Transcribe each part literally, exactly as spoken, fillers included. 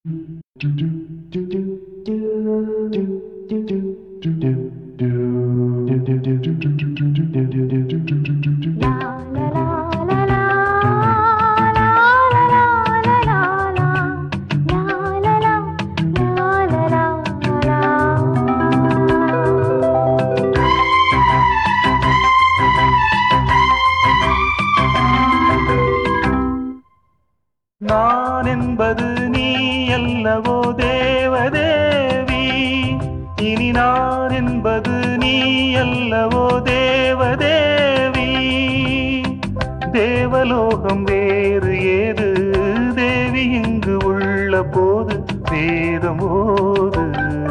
நான் என்பது நீ அல்லவோ தேவதேவி, இனி நான் என்பது நீ அல்லவோ தேவதேவி. தேவலோகம் வேறு ஏது தேவி, இங்கு உள்ள போது வேதம் ஓது.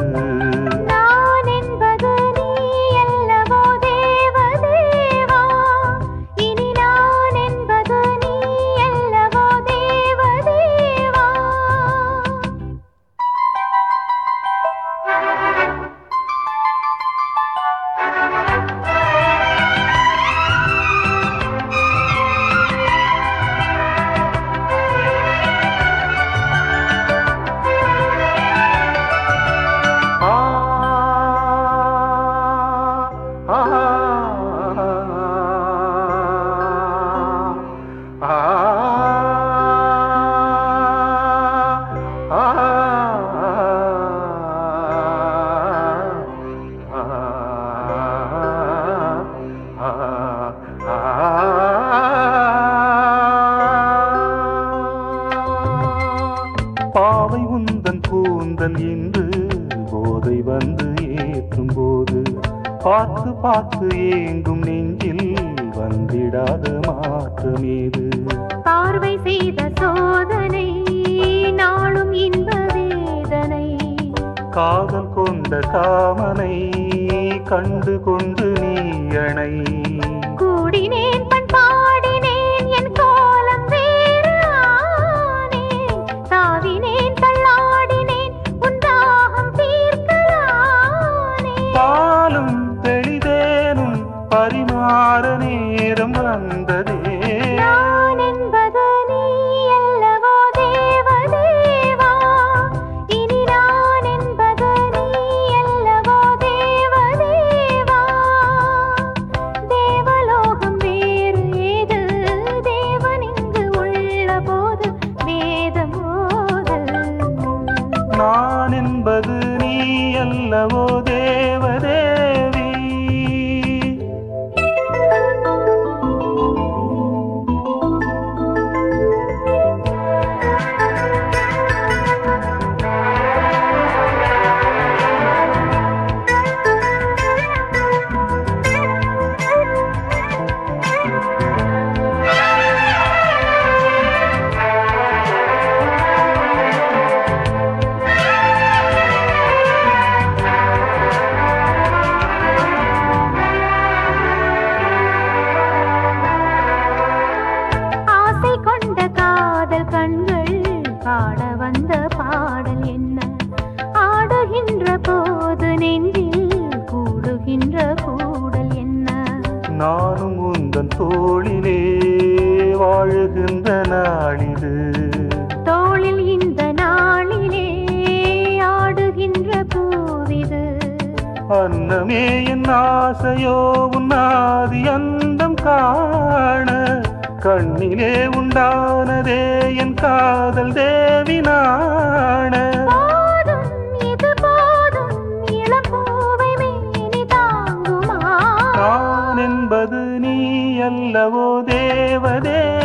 பாவை உந்தன் கூந்தல் இன்று போதை வந்து ஏற்றும் போது, பார்த்து பார்த்து ஏங்கும் நெஞ்சில் வந்திடாத மாற்றமேது. பார்வை செய்த சோதனை நாளும் இன்ப வேதனை, காதல் கொண்ட காமனை கண்டு கொண்டு நீ அணை. கூடினேன் பண் பாடினேன் என் கோலம் வேறு ஆனேன், தாவினேன் தள்ளாடினேன் உன் தாகம் தீர்க்கலானே. பாலும் தெளிதேனும் பரிமாற நேரம் வந்ததே. நான் என்பது நீ அல்லவோ தேவதேவா, இனி நான் என்பது நீ அல்லவோ தேவதேவா. தேவலோகம் வேறு ஏது தேவன் இங்கு உள்ள போது வேதம் ஓது. நான் என்பது நீ அல்லவோ தேவதேவி. ஆசை கொண்ட காதல் கண்கள் பாட வந்த பாடல் என்ன, ஆடுகின்ற போது நெஞ்சில் கூடுகின்ற கூடல் என்ன. நானும் உந்தன் தோளிலே வாழுகின்ற நாளிது, தோளில் இந்த நாளிலே ஆடுகின்ற பூவிது. அன்னமே என் ஆசையோ உன்னாதி அந்தம் காண, கண்ணிலே உண்டானதே என் காதல் தேவி நாண. போதும் இது போதும் இளம்பூவை மேனி தாங்குமா. நான் என்பது நீ அல்லவோ தேவதே.